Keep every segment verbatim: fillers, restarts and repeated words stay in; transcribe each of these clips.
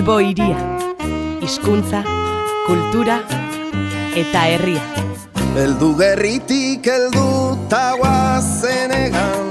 Bilbo hiria, hizkuntza, kultura eta herria. Heldu gerritik heldu ta guazenegan.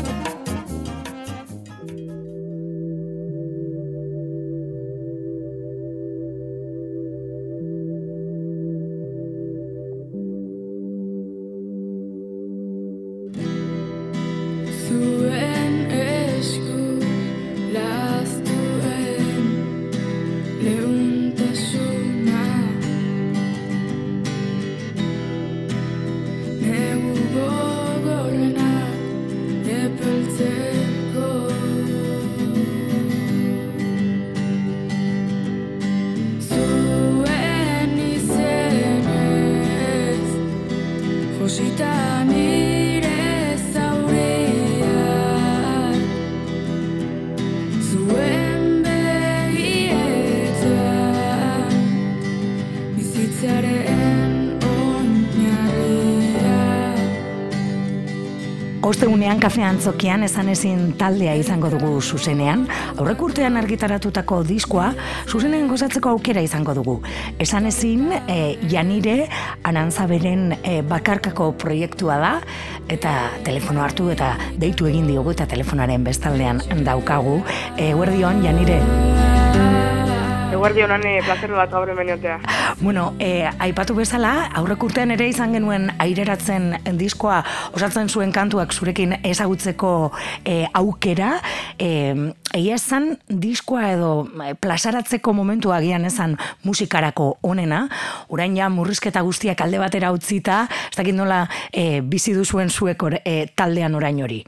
Ostegunean kafe antzokian esan ezin taldea izango dugu zuzenean, aurreko urtean argitaratutako diskoa zuzenean gozatzeko aukera izango dugu. Esan ezin, e, Janire Arantzaberen e, bakarkako proiektua da, eta telefono hartu eta deitu egin diogu eta telefonaren bestaldean daukagu. E, Guardion, Janire. Eguerdi honan, eh, plazeru bat gaur hemen egotea. Bueno, eh, aipatu bezala, aurreko urtean ere izan genuen aireratzen diskoa osatzen zuen kantuak zurekin ezagutzeko eh, aukera. Eh, egia esan, diskoa edo eh, plazaratzeko momentu agian esan musikarako onena, orain ja murrizketa guztiak alde batera utzita, ez dakit nola eh, bizi duzuen zuek or, eh, taldean orain hori.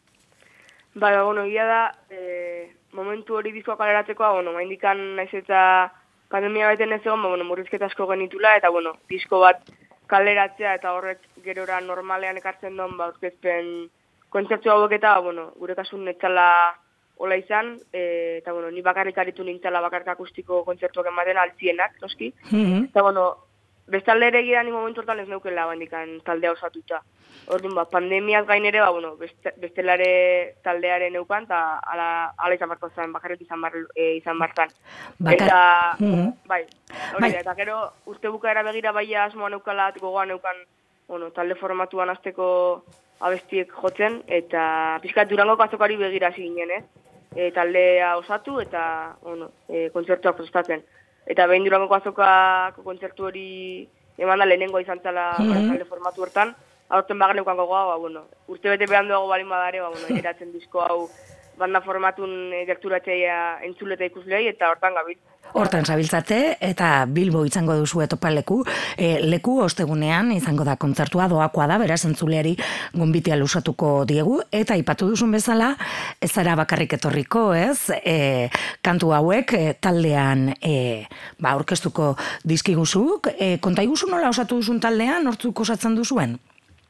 Bai, bueno, egia da, eh, momentu hori diskoa kaleratzekoa, bueno, maindikan naiz eta pandemia baten ez egon, bueno, murrizketa asko genitula, eta, bueno, disko bat kaleratzea eta horrek gerora normalean ekartzen duen, ba, aurkezpen kontzertu hauek eta, bueno, gure kasun netzala hola izan, e, eta, bueno, ni bakarrik aritu nintzala bakarrik akustiko kontzertuak ematen altzienak, noski, Mm-hmm. eta, bueno, bestalde ere egia ni momentu hortan ez neukela bandikan taldea osatuta. Orduan, ba, pandemiaz gain ere, ba, bueno, beste, bestelare taldearen neukan, eta ala, ala izan barko zen, bakarrik izan, bar, e, izan bartan. Bakar... Eta, Mm-hmm. bai, hori Bai. da, eta gero, urte bukaera begira bai asmoa neukala, gogoan neukan, bueno, talde formatuan hasteko abestiek jotzen, eta pixkat Durangoko azokari begira hasi ginen, ez? E, taldea osatu, eta, bueno, e, kontzertuak prestatzen. Eta behin Durangoko azokako kontzertu hori eman da lehenengo izan zela Mhm. talde formatu hortan, aurten bagan neukan gogoa, ba, bueno, urte bete behan duago balin badare, ba, bueno, eratzen disko hau banda formatun e, gerturatzeia entzule eta ikuslei, eta hortan gabil. Hortan zabiltzate eta Bilbo izango duzu topaleku, e, leku ostegunean izango da kontzertua, doakoa da, beraz entzuleari gonbitea lusatuko diegu, eta aipatu duzun bezala, ez zara bakarrik etorriko, ez? E, kantu hauek e, taldean e, ba, orkestuko dizkiguzuk, e, konta iguzu nola osatu duzun taldean, nortzuk osatzen duzuen?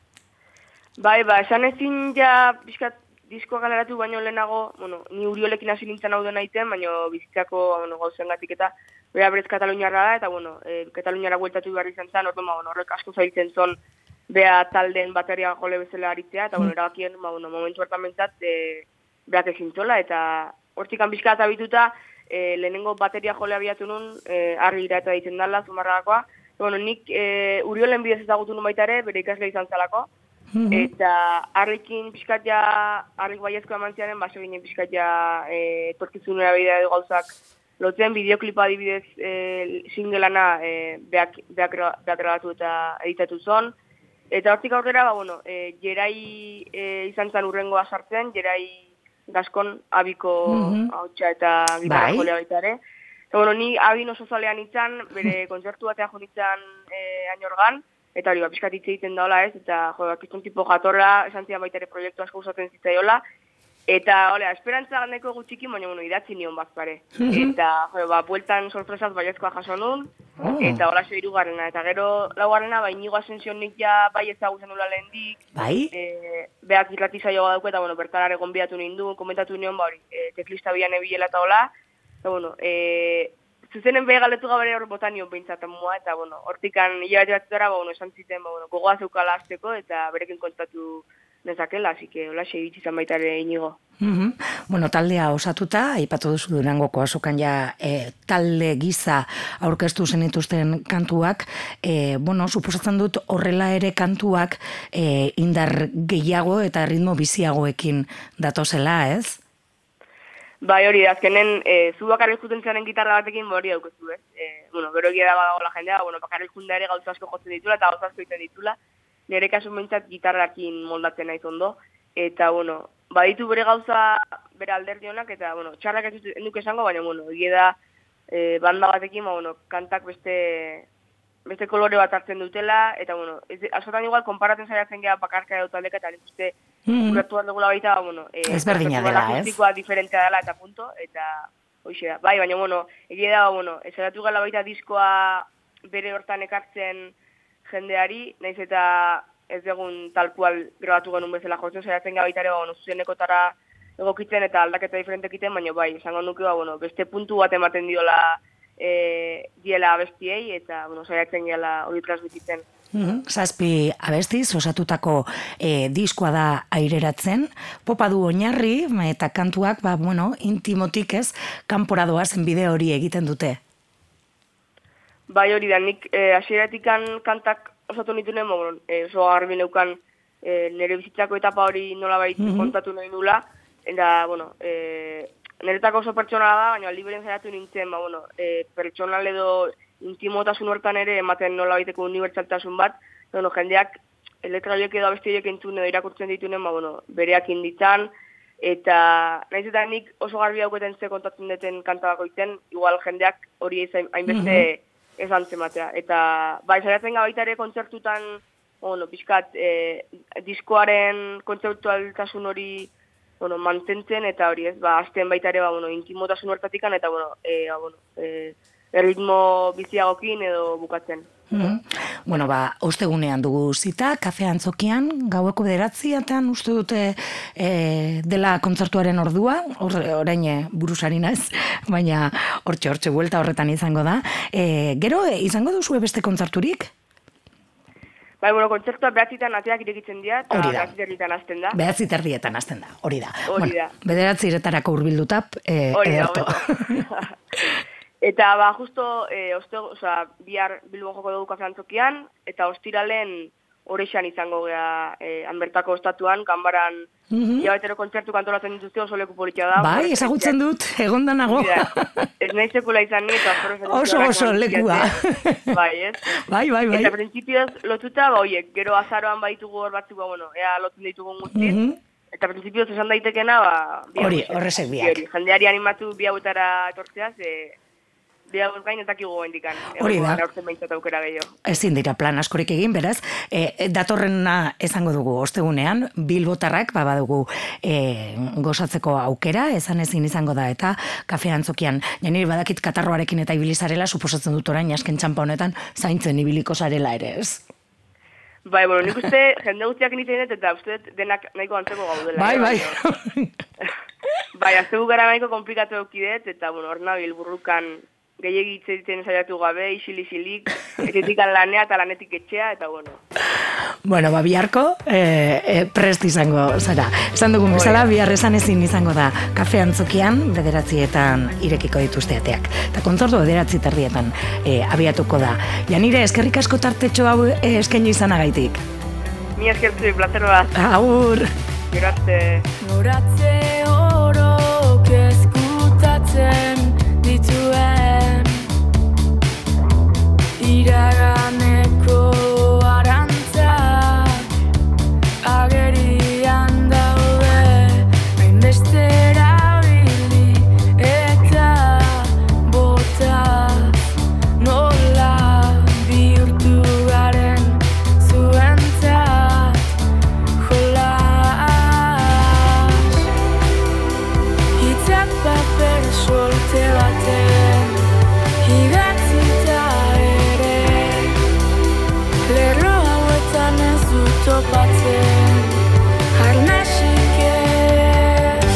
Bai, ba, esan ezin ja pixkat diskoa galeratu baino lehenago, bueno, ni Uriolekin hasi nintzen hau dena iten, baino bizitzako bueno, gauzengatik eta bera berez Kataluniarra da, eta bueno, e, Kataluniara bueltatu behar izan zen, orduan, ba, bueno, horrek asko zailtzen zon bea talden bateria jole bezala aritzea, eta bueno, erabakien, ba, bueno, momentu hartan bentsat, e, berak ezin zola, eta hortzikan pixkat abituta, e, lehenengo bateria jole abiatu nun, e, argi irata ditzen dala, zumarragakoa, bueno, nik e, Uriolen bidez ezagutu nun baita ere, bere ikasle izan zalako, eta harrikin pixkat ja, harrik baiezko eman ziaren, baso ginen pixkat ja e, torkizunera bidea edo gauzak lotzen, bideoklipa adibidez e, singelana e, beak, beak, beak grabatu eta editatu zon. Eta hortik aurrera, ba, bueno, e, Jerai e, izan zen urrengoa sartzen, Jerai Gaskon abiko Mhm. hautsa eta gitarra Bai. jolea baita ere. Eta, bueno, ni abin oso zalean itzan, bere kontzertu batean jo nitzan e, Añorgan, eta hori, ba, pixkat hitz egiten daola ez, eta, jo, bakizun tipo jatorra, esan zidan baita ere proiektu asko usatzen zitzaiola, eta, hola, esperantza gandeko gutxiki, baina, bueno, idatzi nion bazpare. Eta, jo, ba, bueltan sorpresaz baiezkoa jaso nun, Oh. eta hola hirugarrena, eta gero laugarrena, ba, Inigo Asensionik ja bai ezagutzen nula lehendik, Bai? e, beak irrati saioa dauko, eta, bueno, bertan ere gonbidatu nindu, komentatu nion, ba, hori, e, teklista bian ebilela eta hola, eta, bueno, e, zuzenen behi galetu gabere hor botan nion behintzatan mua, eta, bueno, hortikan hilabete batzutara, ba, bueno, esan ziten, ba, bueno, gogoa zeukala azteko, eta berekin kontatu nezakela, así que hola segitzi izan baita ere Inigo. Mm-hmm. Bueno, taldea osatuta, aipatu duzu Durangoko azokan ja e, talde giza aurkeztu zenituzten kantuak, e, bueno, suposatzen dut horrela ere kantuak e, indar gehiago eta ritmo biziagoekin datozela, ez? Bai, hori da, azkenen, e, zu bakarrik juten zaren gitarra batekin hori daukezu, ez? E, bueno, gero egia da badagoela jendea, bueno, bakarrik junda ere gauza asko jotzen ditula eta gauza asko egiten ditula, nire kasu mentzat gitarrakin moldatzen naiz ondo, eta, bueno, baditu bere gauza bere alderdi honak, eta, bueno, txarrak ez duk esango, baina, bueno, egia da e, banda batekin, ba, bueno, kantak beste beste kolore bat hartzen dutela, eta, bueno, ez, askotan igual, konparatzen saiatzen geha bakarka edo taldeka, eta nik uste, mm-hmm. uratu bat dugula baita, bueno, e, ezberdina dela, ez? Akustikoa diferentea dela, eta punto, eta, hoxe da, bai, baina, bueno, egia da, bueno, ezeratu gala baita diskoa bere hortan ekartzen jendeari, naiz eta ez egun tal kual grabatu genuen bezala jotzen, saiatzen geha baita ere, bueno, zuzenekotara egokitzen eta aldaketa diferentek iten, baina bai, esango nuke, ba, bueno, beste puntu bat ematen diola e, diela abestiei, eta, bueno, saiatzen gehala hori transmititzen. Mm-hmm. Zazpi abestiz, osatutako e, diskoa da aireratzen, popa du oinarri, eta kantuak, ba, bueno, intimotik ez, kanpora doazen bide hori egiten dute. Bai, hori da, nik e, asieratikan kantak osatu nitunen, bueno, e, oso garbi neukan e, nire bizitzako etapa hori nolabait mm-hmm. kontatu nahi nula, eta, bueno, e, niretako oso pertsonala da, baina liberen zaiatu nintzen, ba, bueno, e, pertsonal edo intimotasun hortan ere ematen nolabaiteko unibertsaltasun bat, bueno, jendeak letra horiek edo abesti horiek entzun edo irakurtzen ditunen, ba, bueno, bereak inditzan, eta naiz eta nik oso garbi hauketen ze kontatzen duten kanta bakoitzen, igual jendeak hori hainbeste mm-hmm. ez antzematea. Eta, bai, saiatzen gabaita ere kontzertutan, bueno, pixkat, e, diskoaren kontzeptualtasun hori, bueno, mantentzen, eta hori ez, ba, azten baita ere, ba, bueno, intimotasun hortatikan, eta, bueno, e, ba, bueno, e, erritmo biziagokin edo bukatzen. Mm-hmm. Bueno, ba, ostegunean dugu zita, kafe antzokian, gaueko bederatziatan uste dute e, dela kontzertuaren ordua, or, orain burusari naiz, baina hortxe, hortxe, buelta horretan izango da. E, gero, e, izango duzu beste kontzerturik? Bai, bueno, kontzertua behatzitan ateak irekitzen dira, eta behatziterrietan azten da. Behatziterrietan azten da, hori da. Hori bueno, da. Bederatziretarako hurbildutab, e, ederto. Eta, ba, justo, e, oste, oza, bihar Bilbon joko dugu kafe antzokian, eta ostiralen horrexan izango gea e, hanbertako estatuan, kanbaran, mm-hmm. jabetero kontzertu kantolatzen dituzte oso leku politia da. Bai, ezagutzen dut, egon da nago. Ez nahi sekula izan ni, eta oso oso lekua. Bai, ez? Bai, bai, bai. Eta prinsipioz lotuta, ba, oiek, gero azaroan baitugu hor batzuk, ba, bueno, ea lotzen ditugun guztiz. Mm-hmm. Eta prinsipioz esan daitekena, ba... Hori, horrezek biak. Jendeari animatu bi hauetara etortzeaz, e, bi hauet gain etakigu goendikan. Hori da. Aukera gehiago. Ezin dira plan askorik egin, beraz, e, datorrena esango dugu ostegunean, Bilbotarrak, ba, badugu e, gozatzeko aukera, esan ezin izango da, eta kafe antzokian, janiri badakit katarroarekin eta ibilizarela, suposatzen dut orain, asken txampa honetan, zaintzen ibiliko zarela ere, ez? Bai, bueno, nik uste jende guztiak nintzen dut, eta uste denak nahiko antzeko gaudela. Bai, bai. Bai, aztegu gara nahiko komplikatu eukidet, eta, bueno, hor nabil burrukan gehiagitze ditzen saiatu gabe, isil-isilik, etetikan lanea eta lanetik etxea, eta, bueno. Bueno, ba, biharko e, e, prest izango zara. Esan dugun bezala, bihar esan ezin izango da kafe antzokian, bederatzietan irekiko dituzte ateak. Eta kontzortu bederatzi tardietan e, abiatuko da. Janire, eskerrik asko tartetxo hau e, eskaini izanagaitik. Mi eskertzu, placer bat. Agur. Gero arte. Goratze orok eskutatzen dituen iraganeko arantzak agerian daude hainbestera bili eta bota nola bihurtu garen zuentzat jolas hitzak paper solte baten idatzita ere lerro hauetan ez dut topatzen arnasik ez.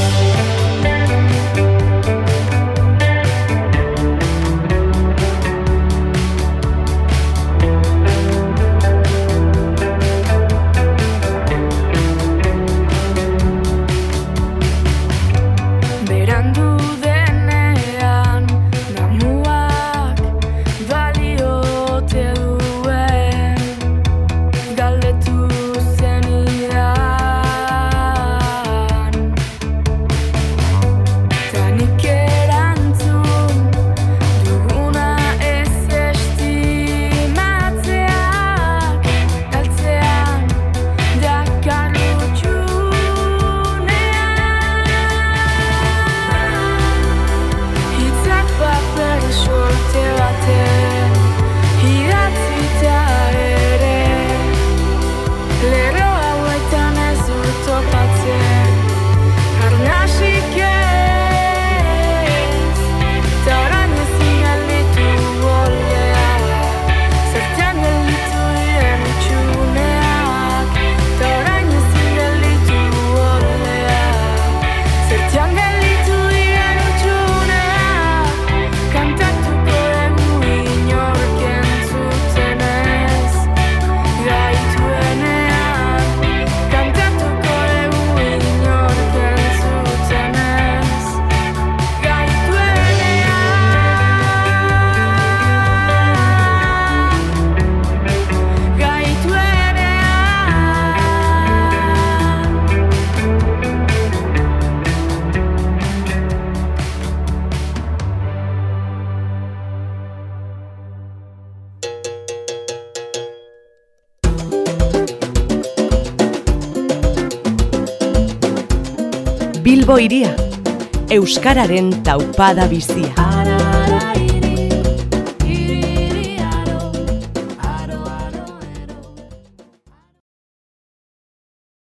Bilbo iria, euskararen taupada bizia.